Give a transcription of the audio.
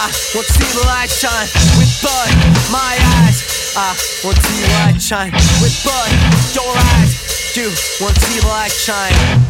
I want to see the light shine with blood, my eyes. I want to see the light shine with blood, your eyes. Do want to see the light shine.